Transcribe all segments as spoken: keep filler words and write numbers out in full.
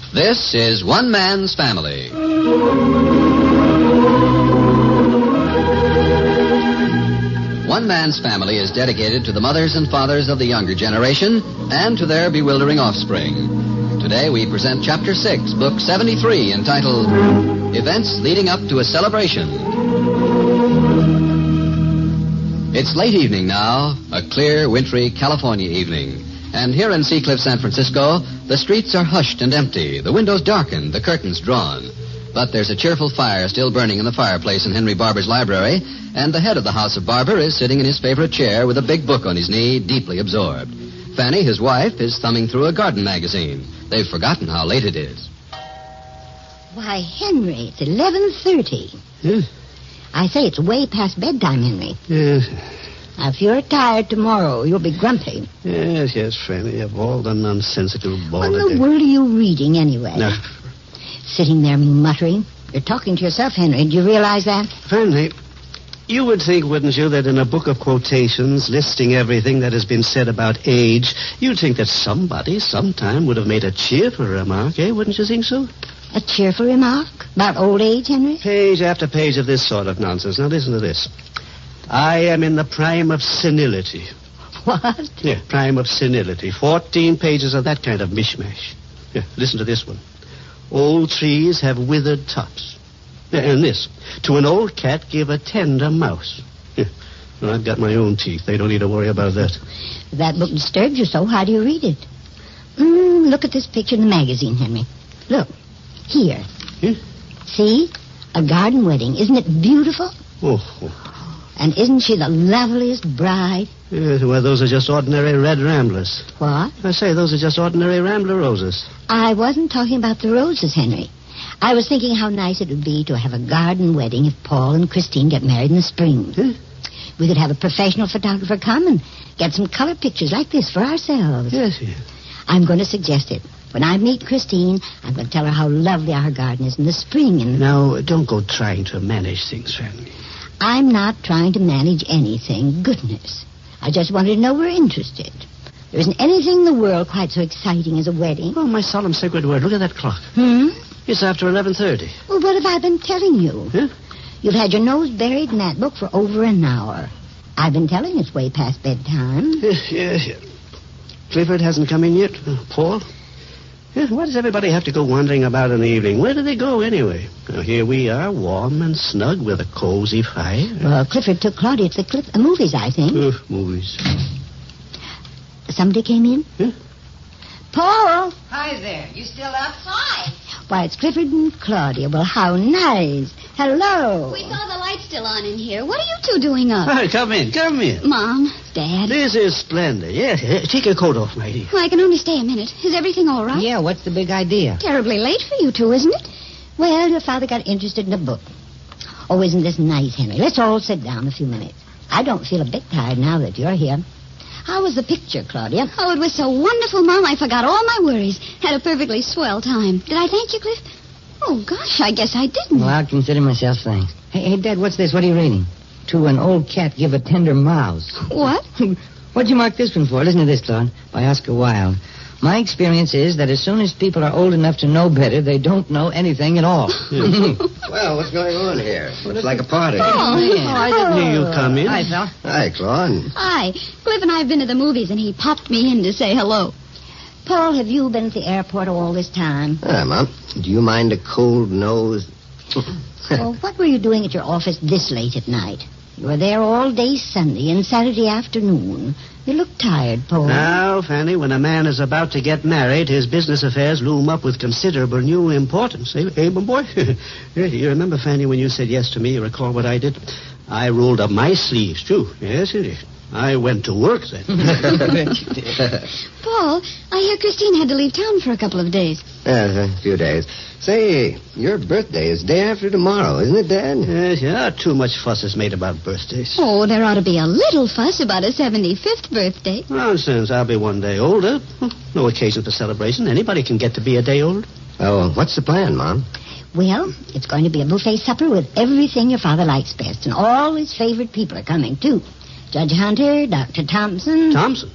This is One Man's Family. One Man's Family is dedicated to the mothers and fathers of the younger generation and to their bewildering offspring. Today we present Chapter six, Book seventy-three, entitled Events Leading Up to a Celebration. It's late evening now, a clear, wintry California evening. And here in Seacliff, San Francisco, the streets are hushed and empty, the windows darkened, the curtains drawn. But there's a cheerful fire still burning in the fireplace in Henry Barber's library, and the head of the House of Barber is sitting in his favorite chair with a big book on his knee, deeply absorbed. Fanny, his wife, is thumbing through a garden magazine. They've forgotten how late it is. Why, Henry, it's eleven thirty. Yes? I say it's way past bedtime, Henry. Yes. Now, if you're tired tomorrow, you'll be grumpy. Yes, yes, Fanny. Of all the nonsensical ball. What in the world are you reading, anyway? No. Sitting there muttering. You're talking to yourself, Henry. Do you realize that? Fanny, you would think, wouldn't you, that in a book of quotations listing everything that has been said about age, you'd think that somebody sometime would have made a cheerful remark, eh? Wouldn't you think so? A cheerful remark? About old age, Henry? Page after page of this sort of nonsense. Now, listen to this. I am in the prime of senility. What? Yeah, prime of senility. Fourteen pages of that kind of mishmash. Yeah, listen to this one. Old trees have withered tops. Yeah, and this. To an old cat, give a tender mouse. Yeah. Well, I've got my own teeth. They don't need to worry about that. If that book disturbs you so, how do you read it? Mm, look at this picture in the magazine, Henry. Look. Here. Yeah? See? A garden wedding. Isn't it beautiful? Oh, oh. And isn't she the loveliest bride? Yes, well, those are just ordinary red ramblers. What? I say, those are just ordinary rambler roses. I wasn't talking about the roses, Henry. I was thinking how nice it would be to have a garden wedding if Paul and Christine get married in the spring. Huh? We could have a professional photographer come and get some color pictures like this for ourselves. Yes, yes. I'm going to suggest it. When I meet Christine, I'm going to tell her how lovely our garden is in the spring. And Now, don't go trying to manage things, Fanny. I'm not trying to manage anything. Goodness. I just wanted to know we're interested. There isn't anything in the world quite so exciting as a wedding. Oh, my solemn sacred word. Look at that clock. Hmm? It's after eleven thirty. Well, what have I been telling you? Huh? You've had your nose buried in that book for over an hour. I've been telling it's way past bedtime. Yes, yes, yes. Clifford hasn't come in yet. Uh, Paul? Yes, why does everybody have to go wandering about in the evening? Where do they go, anyway? Now, here we are, warm and snug with a cozy fire. Well, Clifford took Claudia to the clip, uh, movies, I think. Uh, movies. Somebody came in? Huh? Paul! Hi there. You still up? Hi. Why, it's Clifford and Claudia. Well, how nice. Hello. We saw the light still on in here. What are you two doing up? Hi, come in, come in. Mom, Dad. This is splendid. Yes, yes. Take your coat off, my dear. Well, I can only stay a minute. Is everything all right? Yeah, what's the big idea? Terribly late for you two, isn't it? Well, your father got interested in a book. Oh, isn't this nice, Henry? Let's all sit down a few minutes. I don't feel a bit tired now that you're here. How was the picture, Claudia? Oh, it was so wonderful, Mom. I forgot all my worries. Had a perfectly swell time. Did I thank you, Cliff? Oh, gosh, I guess I didn't. Well, I'll consider myself thanks. Hey, hey, Dad, what's this? What are you reading? To an old cat give a tender mouse. What? What'd you mark this one for? Listen to this, Claude, by Oscar Wilde. My experience is that as soon as people are old enough to know better, they don't know anything at all. Well, what's going on here? Looks like a party. Oh, Oh, I didn't hear you come in. Hi, Phil. Hi, Claude. Hi. Cliff and I have been to the movies, and he popped me in to say hello. Paul, have you been at the airport all this time? Hi, Mom. Do you mind a cold nose? Well, what were you doing at your office this late at night? You were there all day Sunday and Saturday afternoon. You look tired, Paul. Now, Fanny, when a man is about to get married, his business affairs loom up with considerable new importance. Eh, eh my boy? You remember, Fanny, when you said yes to me? You recall what I did? I rolled up my sleeves, too. Yes, indeed. I went to work then. Paul, I hear Christine had to leave town for a couple of days. Yes, a few days. Say, your birthday is day after tomorrow, isn't it, Dad? Yes, yeah, too much fuss is made about birthdays. Oh, there ought to be a little fuss about a seventy-fifth birthday. Nonsense. I'll be one day older. No occasion for celebration. Anybody can get to be a day old. Oh, what's the plan, Mom? Well, it's going to be a buffet supper with everything your father likes best, and all his favorite people are coming, too. Judge Hunter, Doctor Thompson. Thompson?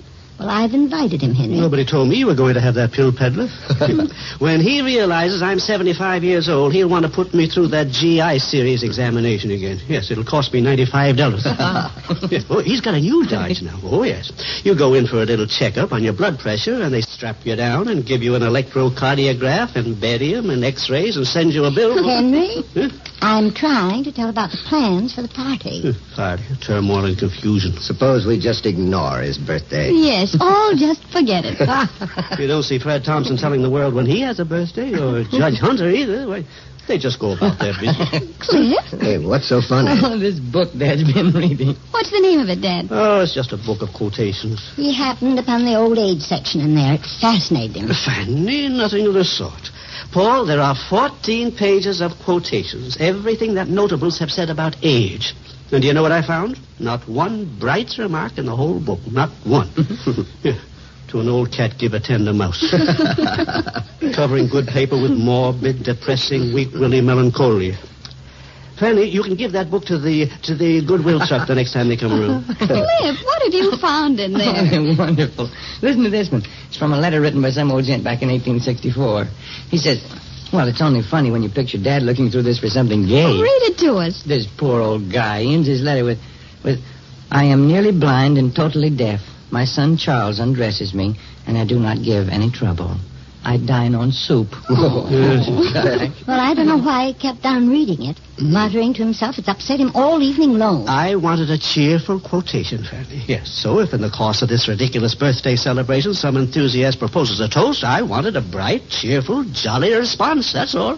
Well, I've invited him, Henry. Nobody told me you were going to have that pill peddler. When he realizes I'm seventy-five years old, he'll want to put me through that G I series examination again. Yes, it'll cost me ninety-five dollars. Yes. Oh, he's got a new dodge now. Oh, yes. You go in for a little checkup on your blood pressure, and they strap you down and give you an electrocardiograph and barium and x-rays and send you a bill. Henry, Huh? I'm trying to tell about the plans for the party. Party, turmoil and confusion. Suppose we just ignore his birthday. Yes, all just forget it. You don't see Fred Thompson telling the world when he has a birthday, or Judge Hunter either. Why, they just go about their business. Cliff, Hey, what's so funny? Oh, this book Dad's been reading. what's the name of it, Dad? Oh, it's just a book of quotations. He happened upon the old age section in there. It fascinated him. Fanny, nothing of the sort. Paul, there are fourteen pages of quotations, everything that notables have said about age. And do you know what I found? Not one bright remark in the whole book. Not one. Yeah. To an old cat give a tender mouse. Covering good paper with morbid, depressing, weak-willy melancholia. Fanny, you can give that book to the to the Goodwill truck the next time they come around. Cliff, what have you found in Oh, there? they're wonderful. Listen to this one. It's from a letter written by some old gent back in eighteen sixty-four. He says, well, it's only funny when you picture Dad looking through this for something gay. Oh, read it to us. This poor old guy. He ends his letter with, with, I am nearly blind and totally deaf. My son Charles undresses me, and I do not give any trouble. I dine on soup. Well, I don't know why he kept on reading it, muttering to himself. It's upset him all evening long. I wanted a cheerful quotation, Fanny. Yes, so if in the course of this ridiculous birthday celebration some enthusiast proposes a toast, I wanted a bright, cheerful, jolly response, that's all.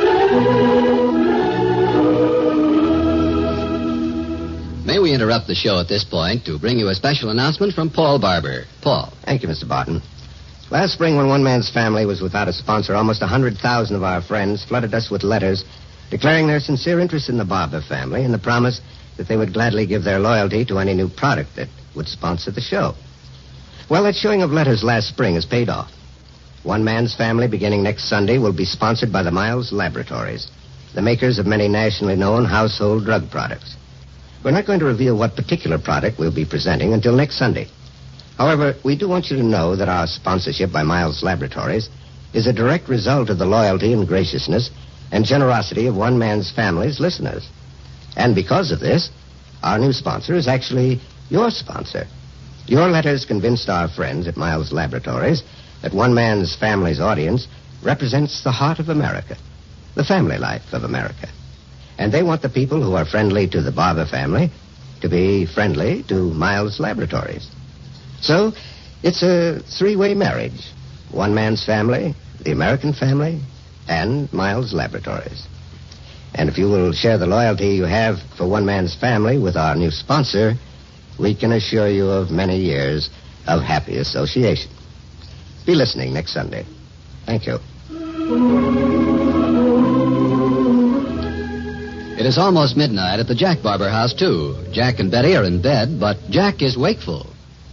May we interrupt the show at this point to bring you a special announcement from Paul Barber. Paul. Thank you, Mister Barton. Last spring, when one man's family was without a sponsor, almost one hundred thousand of our friends flooded us with letters declaring their sincere interest in the Barber family and the promise that they would gladly give their loyalty to any new product that would sponsor the show. Well, that showing of letters last spring has paid off. One man's family, beginning next Sunday, will be sponsored by the Miles Laboratories, the makers of many nationally known household drug products. We're not going to reveal what particular product we'll be presenting until next Sunday. However, we do want you to know that our sponsorship by Miles Laboratories is a direct result of the loyalty and graciousness and generosity of one man's family's listeners. And because of this, our new sponsor is actually your sponsor. Your letters convinced our friends at Miles Laboratories that one man's family's audience represents the heart of America, the family life of America. And they want the people who are friendly to the Barber family to be friendly to Miles Laboratories. So, it's a three-way marriage. One man's family, the American family, and Miles Laboratories. And if you will share the loyalty you have for one man's family with our new sponsor, we can assure you of many years of happy association. Be listening next Sunday. Thank you. It is almost midnight at the Jack Barber house, too. Jack and Betty are in bed, but Jack is wakeful.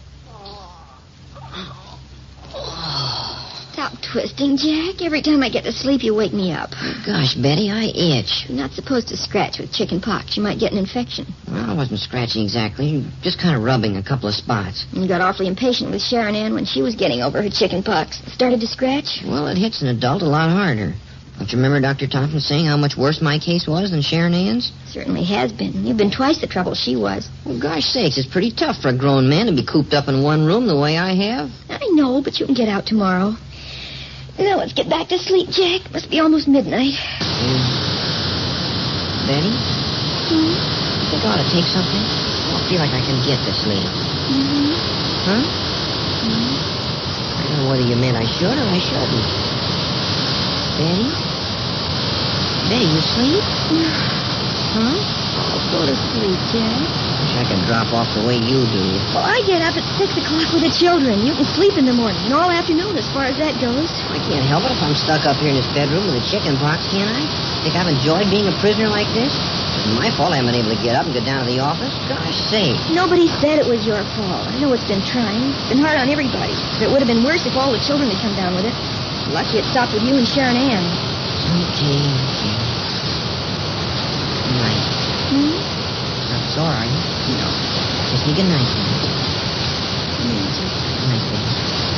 Stop twisting, Jack. Every time I get to sleep, you wake me up. Gosh, Betty, I itch. You're not supposed to scratch with chicken pox. You might get an infection. Well, I wasn't scratching exactly. Just kind of rubbing a couple of spots. You got awfully impatient with Sharon Ann when she was getting over her chicken pox. Started to scratch? Well, it hits an adult a lot harder. Don't you remember Doctor Thompson saying how much worse my case was than Sharon Ann's? Certainly has been. You've been twice the trouble she was. Well, gosh sakes, it's pretty tough for a grown man to be cooped up in one room the way I have. I know, but you can get out tomorrow. Now let's get back to sleep, Jack. Must be almost midnight. Mm. Betty? Hmm? I think I ought to take something. I don't feel like I can get to sleep. Mm-hmm. Huh? Mm-hmm. I don't know whether you meant I should or I shouldn't. Betty? Betty, you sleep? Huh? I'll go to sleep, Jack. Wish I could drop off the way you do. Well, I get up at six o'clock with the children. You can sleep in the morning and all afternoon as far as that goes. I can't help it if I'm stuck up here in this bedroom with a chicken pox, can I? Think I've enjoyed being a prisoner like this? It's my fault I haven't been able to get up and go down to the office. Gosh sake. Nobody said it was your fault. I know it's been trying. It's been hard on everybody. But it would have been worse if all the children had come down with it. Lucky it stopped with you and Sharon Ann. Okay, okay. Good night. Hmm? Not sore, are you? No. Kiss me good night. Nice, baby.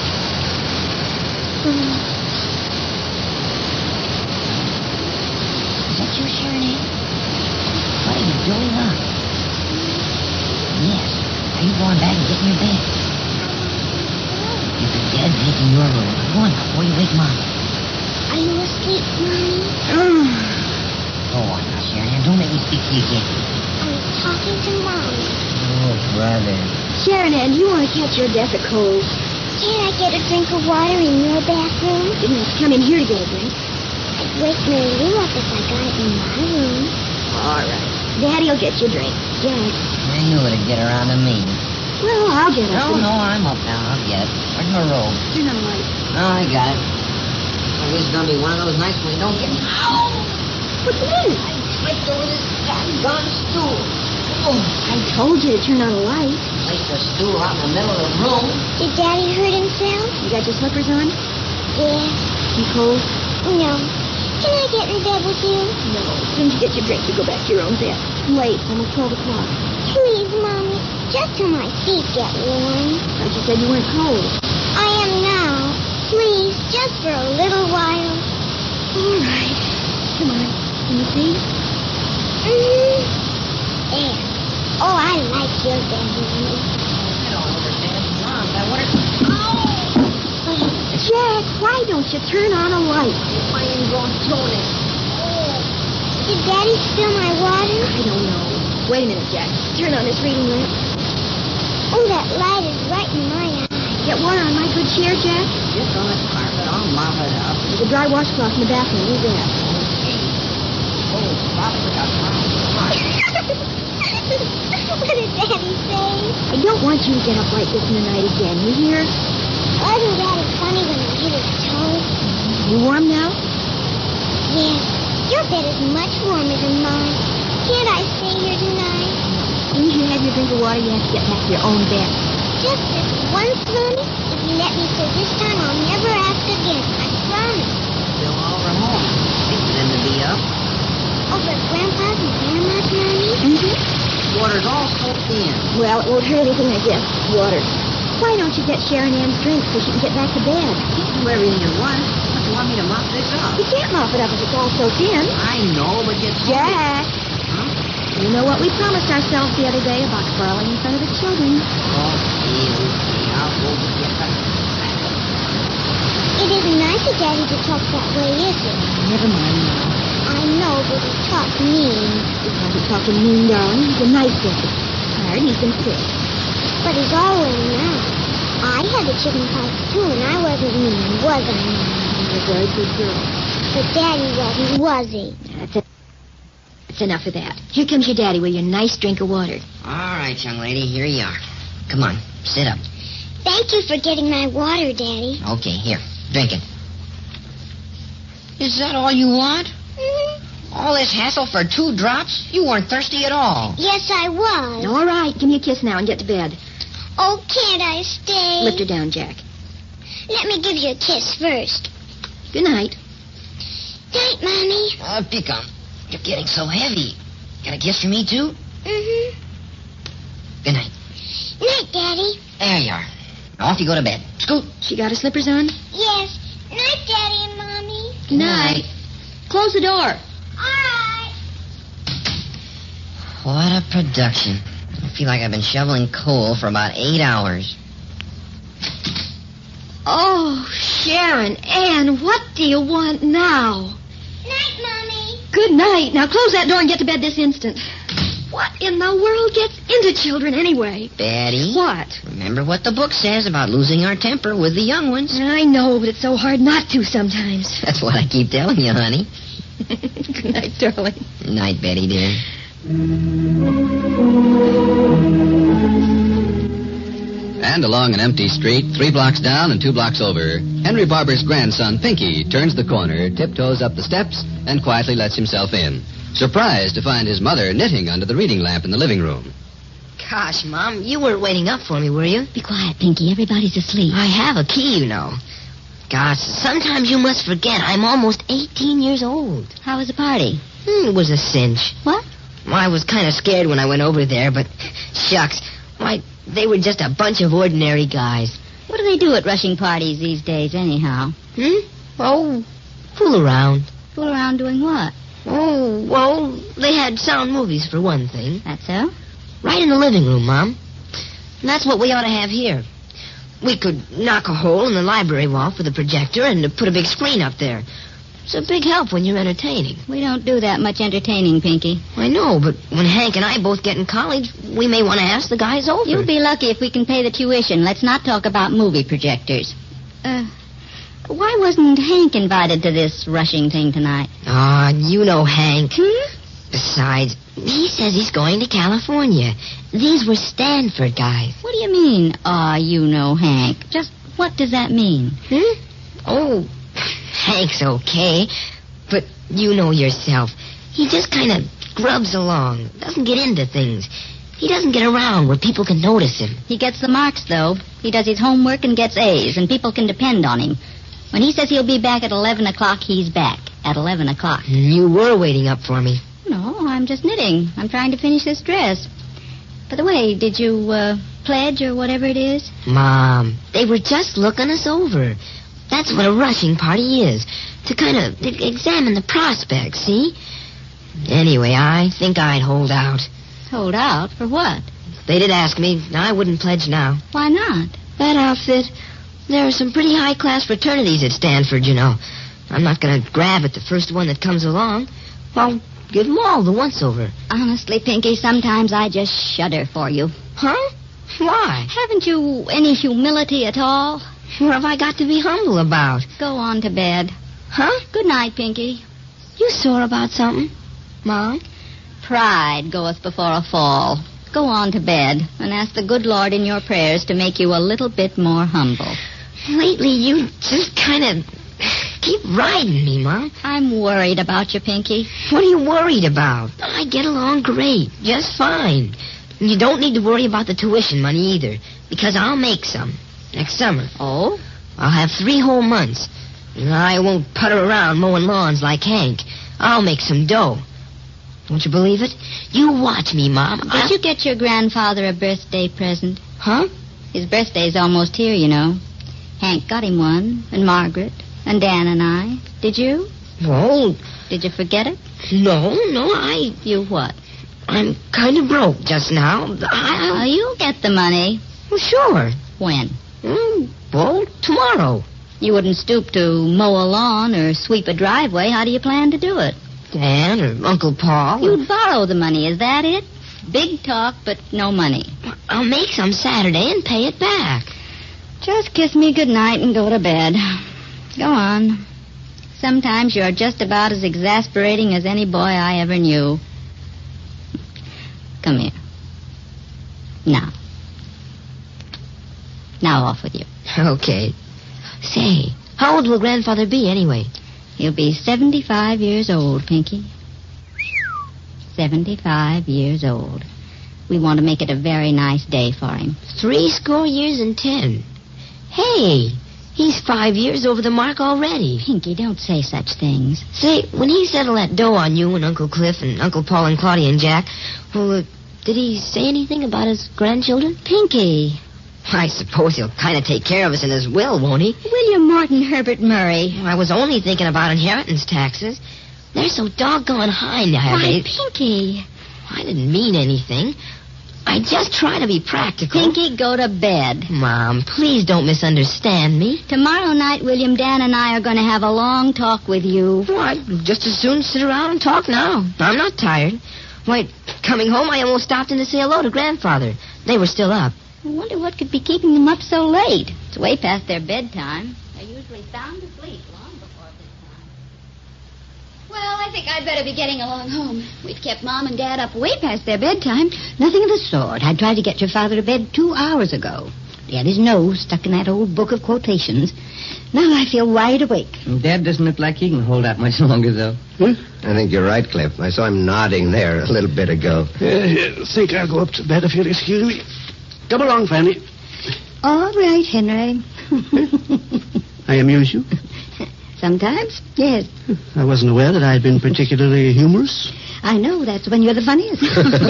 Is that you, Sharon Ann? What are you doing up? Yes. Are you going back and getting your bed? If the bed's in your room, go on now before you wake Mom. Are you asleep, Mommy? Go on now, Sharon Ann. Don't make me speak to you again. I'm talking to Mommy. Oh, brother. Sharon Ann, you want to catch your death of cold? Can't I get a drink of water in your bathroom? Didn't have to come in here to get a drink. I'd wake Mary Lou up if I got it in my room. All right. Daddy'll get you a drink. Jack. I knew it'd get around to me. Well, I'll get it. No, no, I'm up now. I'll get it. Where's my robe? Turn on the light. Oh, I got it. Oh, this is going to be one of those nights when you don't get... Ow! What's the matter? I tripped over this doggone stool. Oh, I told you to turn on the light. placed a stool out in the middle of the room. Did Daddy hurt himself? You got your slippers on? Yeah. You cold? No. Can I get in bed with you? No. As soon as you get your drink, you go back to your own bed. Late. Almost twelve o'clock. Please, Mommy. Just till my feet get warm. Thought you said you weren't cold. I am now. Please, just for a little while. All right. Come on. Can you see? Mm-hmm. There. Oh, I like your bed, Mommy. I don't understand. Mom, that what is... Jack, why don't you turn on a light? My ingrown-toenail. Did Daddy spill my water? I don't know. Wait a minute, Jack. Turn on this reading lamp. Oh, that light is right in my eye. Get water on my good chair, Jack. Just on this carpet. I'll mop it up. There's a dry washcloth in the bathroom. Use that. Okay. Oh, Bobby, look out. What did Daddy say? I don't want you to get up like this in the night again. You hear? Wasn't Daddy funny when he hit his toe? You warm now? Yes. Your bed is much warmer than mine. Can't I stay here tonight? As soon as you have your drink of water, you have to get back to your own bed. Just this once, Mommy. If you let me stay this time, I'll never ask again. I promise. Still all Ramon. Fixing them to be up. Oh, but Grandpa's and Grandma's, Mommy? Mm-hmm. Water's all soaked in. Well, it won't hurt anything, I guess. Water. Why don't you get Sharon Ann's drink so she can get back to bed? You can do everything you want. But you want me to mop this up? You can't mop it up if it's all soaked in. I know, but you told me- Jack, Huh? you know what we promised ourselves the other day about quarreling in front of the children? Okay, okay. I'll go get back. It isn't nice of Daddy to talk that way, is it? Never mind now. I know, but he talks mean. Because he talking mean, darling. He's a nice daddy. Tired and he's been sick. But he's all well now. I had the chicken pox, too, and I wasn't mean, was I, Mommy? You're a very good girl. But Daddy wasn't, was he? That's it. That's enough of that. Here comes your daddy with your nice drink of water. All right, young lady, here you are. Come on, sit up. Thank you for getting my water, Daddy. Okay, here, drink it. Is that all you want? Mm-hmm. All this hassle for two drops? You weren't thirsty at all. Yes, I was. All right, give me a kiss now and get to bed. Oh, can't I stay? Lift her down, Jack. Let me give you a kiss first. Good night. Night, Mommy. Oh, Pico, you're getting so heavy. Got a kiss for me, too? Mm-hmm. Good night. Night, Daddy. There you are. Now off you go to bed. Scoot. She got her slippers on? Yes. Night, Daddy and Mommy. Good night. Close the door. All right. What a production. I feel like I've been shoveling coal for about eight hours. Oh, Sharon Ann, what do you want now? Night, Mommy. Good night. Now close that door and get to bed this instant. What in the world gets into children anyway? Betty. What? Remember what the book says about losing our temper with the young ones. I know, but it's so hard not to sometimes. That's what I keep telling you, honey. Good night, darling. Night, Betty, dear. And along an empty street, three blocks down and two blocks over, Henry Barber's grandson, Pinky, turns the corner, tiptoes up the steps, and quietly lets himself in, surprised to find his mother knitting under the reading lamp in the living room. Gosh, Mom, you weren't waiting up for me, were you? Be quiet, Pinky. Everybody's asleep. I have a key, you know. Gosh, sometimes you must forget I'm almost eighteen years old. How was the party? Hmm, it was a cinch. What? Well, I was kind of scared when I went over there, but shucks. Why, They were just a bunch of ordinary guys. What do they do at rushing parties these days, anyhow? Hmm? Oh, fool around. Fool around doing what? Oh, well, they had sound movies for one thing. That's so? Right in the living room, Mom. And that's what we ought to have here. We could knock a hole in the library wall for the projector and put a big screen up there. It's a big help when you're entertaining. We don't do that much entertaining, Pinky. I know, but when Hank and I both get in college, we may want to ask the guys over. You'll be lucky if we can pay the tuition. Let's not talk about movie projectors. Uh, why wasn't Hank invited to this rushing thing tonight? Ah, you know Hank. Hmm? Besides, he says he's going to California. These were Stanford guys. What do you mean, aw, you know Hank? Just what does that mean? Hmm? Oh, Hank's okay, but you know yourself. He just kind of grubs along, doesn't get into things. He doesn't get around where people can notice him. He gets the marks, though. He does his homework and gets A's, and people can depend on him. When he says he'll be back at eleven o'clock, he's back at eleven o'clock. You were waiting up for me. No, I'm just knitting. I'm trying to finish this dress. By the way, did you uh, pledge or whatever it is? Mom, they were just looking us over. That's what a rushing party is. To kind of examine the prospects, see? Anyway, I think I'd hold out. Hold out? For what? They did ask me. I wouldn't pledge now. Why not? That outfit, there are some pretty high-class fraternities at Stanford, you know. I'm not going to grab at the first one that comes along. I'll give them all the once-over. Honestly, Pinky, sometimes I just shudder for you. Huh? Why? Haven't you any humility at all? What have I got to be humble about? Go on to bed. Huh? Good night, Pinky. You sore about something, Mom? Pride goeth before a fall. Go on to bed and ask the good Lord in your prayers to make you a little bit more humble. Lately, you just kind of keep riding me, Mom. I'm worried about you, Pinky. What are you worried about? I get along great, just fine. And you don't need to worry about the tuition money either, because I'll make some next summer. Oh? I'll have three whole months. And I won't putter around mowing lawns like Hank. I'll make some dough. Don't you believe it? You watch me, Mom. Did I'll... you get your grandfather a birthday present? Huh? His birthday's almost here, you know. Hank got him one, and Margaret, and Dan and I. Did you? Well... Did you forget it? No, no, I... You what? I'm kind of broke just now. I... Oh, you'll get the money. Well, sure. When? Mm, well, tomorrow. You wouldn't stoop to mow a lawn or sweep a driveway. How do you plan to do it? Dan or Uncle Paul. You'd borrow the money, is that it? Big talk, but no money. I'll make some Saturday and pay it back. Just kiss me goodnight and go to bed. Go on. Sometimes you're just about as exasperating as any boy I ever knew. Come here. Now. Now off with you. Okay. Say, how old will Grandfather be anyway? He'll be seventy-five years old, Pinky. Seventy-five years old. We want to make it a very nice day for him. Three score years and ten. Hey, he's five years over the mark already. Pinky, don't say such things. Say, when he settled that dough on you and Uncle Cliff and Uncle Paul and Claudia and Jack, well, uh, did he say anything about his grandchildren? Pinky. I suppose he'll kind of take care of us in his will, won't he? William Morton Herbert Murray. I was only thinking about inheritance taxes. They're so doggone high nowadays. Why, Pinky. I didn't mean anything. I just try to be practical. Pinky, go to bed. Mom, please don't misunderstand me. Tomorrow night, William, Dan and I are going to have a long talk with you. Well, I'd just as soon sit around and talk now. I'm not tired. Why, coming home, I almost stopped in to say hello to Grandfather. They were still up. I wonder what could be keeping them up so late. It's way past their bedtime. They're usually sound asleep long before bedtime. Well, I think I'd better be getting along home. We've kept Mom and Dad up way past their bedtime. Nothing of the sort. I tried to get your father to bed two hours ago. He had his nose stuck in that old book of quotations. Now I feel wide awake. Dad doesn't look like he can hold out much longer, though. Hmm? I think you're right, Cliff. I saw him nodding there a little bit ago. I uh, think I'll go up to bed if you'll excuse me. Come along, Fanny. All right, Henry. I amuse you? Sometimes, yes. I wasn't aware that I'd been particularly humorous. I know that's when you're the funniest.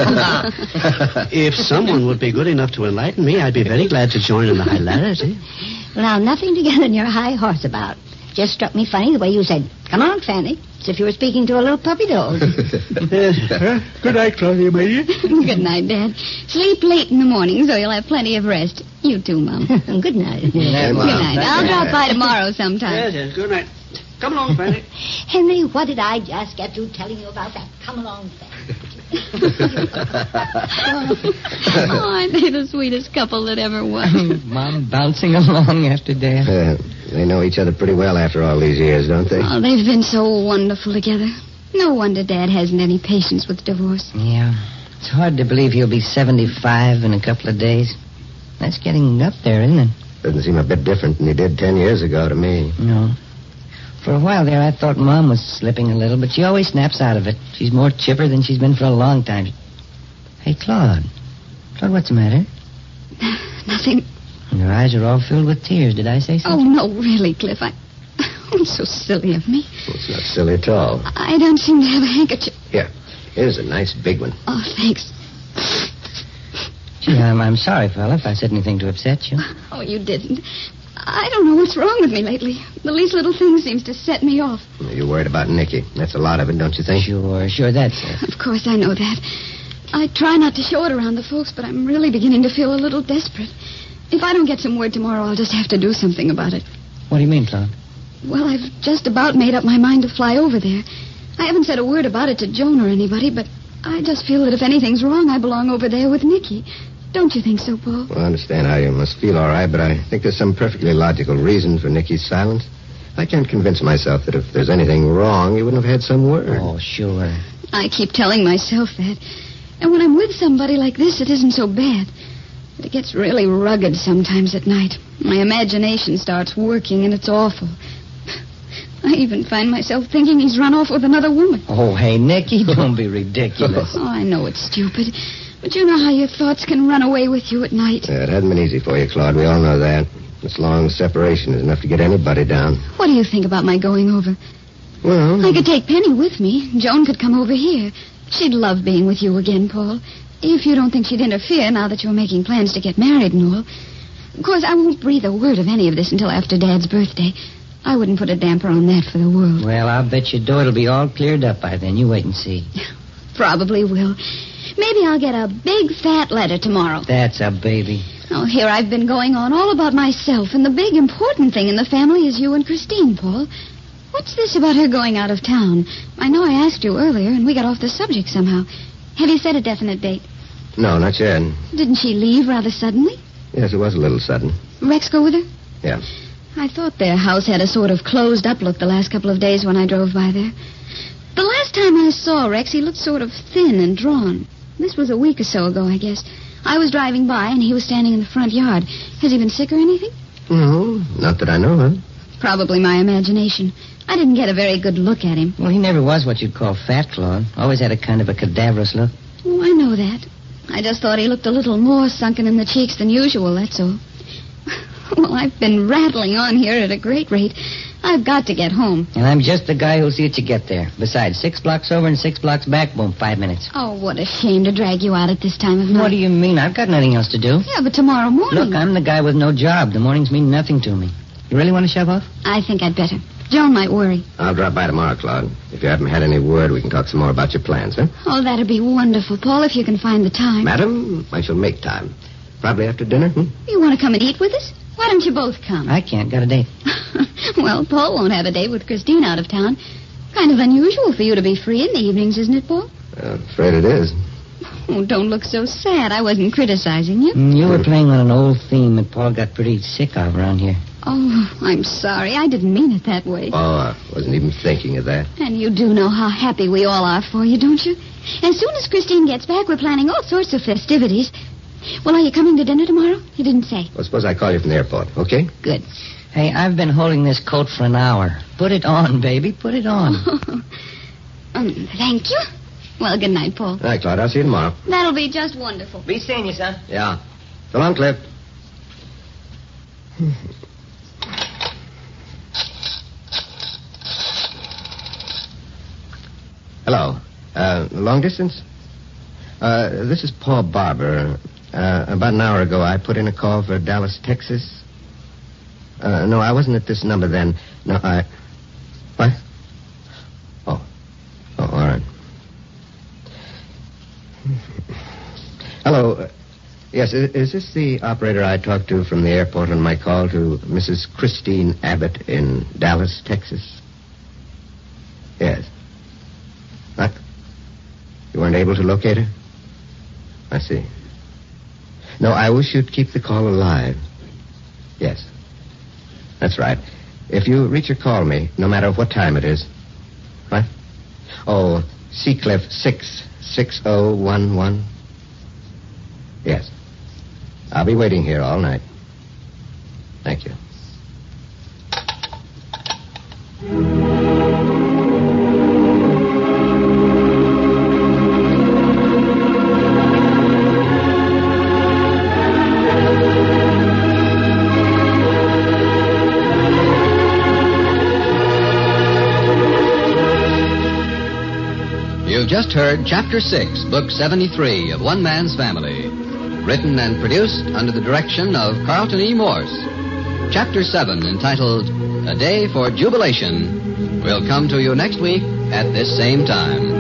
If someone would be good enough to enlighten me, I'd be very glad to join in the hilarity. Well, now, nothing to get on your high horse about. Just struck me funny the way you said, "Come on, Fanny," as if you were speaking to a little puppy dog. uh, good night, Claudia, my dear. Good night, Dad. Sleep late in the morning so you'll have plenty of rest. You too, Mom. Good night. Good night, Good night. I'll drop by tomorrow sometime. Yes, yes, good night. Come along, Fanny. Henry, what did I just get through telling you about that? Come along, Fanny. Oh, aren't they the sweetest couple that ever was? Mom bouncing along after Dad. Uh, they know each other pretty well after all these years, don't they? Oh, they've been so wonderful together. No wonder Dad hasn't any patience with divorce. Yeah. It's hard to believe he'll be seventy-five in a couple of days. That's getting up there, isn't it? Doesn't seem a bit different than he did ten years ago to me. No. For a while there, I thought Mom was slipping a little, but she always snaps out of it. She's more chipper than she's been for a long time. Hey, Claude. Claude, what's the matter? Nothing. Your eyes are all filled with tears. Did I say Oh, something? no, really, Cliff. I... I'm so silly of me. Well, it's not silly at all. I don't seem to have a handkerchief. Here, here's a nice big one. Oh, thanks. Gee, I'm, I'm sorry, fella, if I said anything to upset you. Oh, you didn't. I don't know what's wrong with me lately. The least little thing seems to set me off. You're worried about Nicky. That's a lot of it, don't you think? Sure, sure, that's it. Of course, I know that. I try not to show it around the folks, but I'm really beginning to feel a little desperate. If I don't get some word tomorrow, I'll just have to do something about it. What do you mean, Claude? Well, I've just about made up my mind to fly over there. I haven't said a word about it to Joan or anybody, but I just feel that if anything's wrong, I belong over there with Nicky. Don't you think so, Paul? Well, I understand how you must feel all right, but I think there's some perfectly logical reason for Nicky's silence. I can't convince myself that if there's anything wrong, he wouldn't have had some word. Oh, sure. I keep telling myself that. And when I'm with somebody like this, it isn't so bad. But it gets really rugged sometimes at night. My imagination starts working, and it's awful. I even find myself thinking he's run off with another woman. Oh, hey, Nicky, don't be ridiculous. Oh, I know it's stupid. But you know how your thoughts can run away with you at night. Yeah, it hasn't been easy for you, Claude. We all know that. This long separation is enough to get anybody down. What do you think about my going over? Well... I could take Penny with me. Joan could come over here. She'd love being with you again, Paul. If you don't think she'd interfere now that you're making plans to get married and all. Of course, I won't breathe a word of any of this until after Dad's birthday. I wouldn't put a damper on that for the world. Well, I'll bet you do. It'll be all cleared up by then. You wait and see. Probably will. Maybe I'll get a big fat letter tomorrow. That's a baby. Oh, here I've been going on all about myself, and the big important thing in the family is you and Christine, Paul. What's this about her going out of town? I know I asked you earlier, and we got off the subject somehow. Have you set a definite date? No, not yet. Didn't she leave rather suddenly? Yes, it was a little sudden. Rex go with her? Yeah. I thought their house had a sort of closed-up look the last couple of days when I drove by there. The last time I saw Rex, he looked sort of thin and drawn. This was a week or so ago, I guess. I was driving by, and he was standing in the front yard. Has he been sick or anything? No, not that I know of. Probably my imagination. I didn't get a very good look at him. Well, he never was what you'd call fat, Claude. Always had a kind of a cadaverous look. Oh, I know that. I just thought he looked a little more sunken in the cheeks than usual, that's all. Well, I've been rattling on here at a great rate. I've got to get home. And I'm just the guy who'll see that you get there. Besides, six blocks over and six blocks back, boom, five minutes. Oh, what a shame to drag you out at this time of night. What do you mean? I've got nothing else to do. Yeah, but tomorrow morning... Look, I'm the guy with no job. The mornings mean nothing to me. You really want to shove off? I think I'd better. Joan might worry. I'll drop by tomorrow, Claude. If you haven't had any word, we can talk some more about your plans, huh? Oh, that'd be wonderful, Paul, if you can find the time. Madam, I shall make time. Probably after dinner, hmm? You want to come and eat with us? Why don't you both come? I can't. Got a date. Well, Paul won't have a date with Christine out of town. Kind of unusual for you to be free in the evenings, isn't it, Paul? I'm afraid it is. Oh, don't look so sad. I wasn't criticizing you. Mm, you were playing on an old theme that Paul got pretty sick of around here. Oh, I'm sorry. I didn't mean it that way. Oh, I wasn't even thinking of that. And you do know how happy we all are for you, don't you? As soon as Christine gets back, we're planning all sorts of festivities. Well, are you coming to dinner tomorrow? You didn't say. Well, suppose I call you from the airport, okay? Good. Hey, I've been holding this coat for an hour. Put it on, baby. Put it on. um, thank you. Well, good night, Paul. All right, Claude. I'll see you tomorrow. That'll be just wonderful. Be seeing you, son. Yeah. So long, Cliff. Hello. Uh, long distance? Uh, this is Paul Barber. Uh, about an hour ago, I put in a call for Dallas, Texas. Uh, no, I wasn't at this number then. No, I... What? Oh. Oh, all right. Hello. Yes, is, is this the operator I talked to from the airport on my call to Missus Christine Abbott in Dallas, Texas? Yes. What? You weren't able to locate her? I see. No, I wish you'd keep the call alive. Yes. That's right. If you reach her, call me, no matter what time it is. What? Oh, Seacliff six six oh one one. Yes. I'll be waiting here all night. Thank you. You've just heard Chapter six, Book seventy-three of One Man's Family. Written and produced under the direction of Carlton E. Morse. Chapter seven, entitled A Day for Jubilation, will come to you next week at this same time.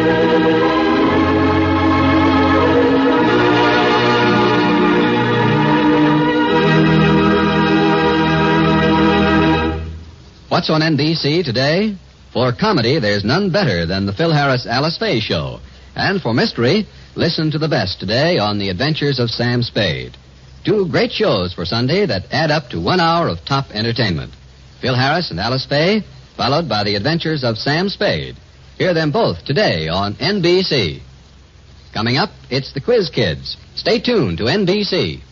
What's on N B C today? For comedy, there's none better than the Phil Harris Alice Faye Show. And for mystery, listen to the best today on The Adventures of Sam Spade. Two great shows for Sunday that add up to one hour of top entertainment. Phil Harris and Alice Faye, followed by The Adventures of Sam Spade. Hear them both today on N B C. Coming up, it's the Quiz Kids. Stay tuned to N B C.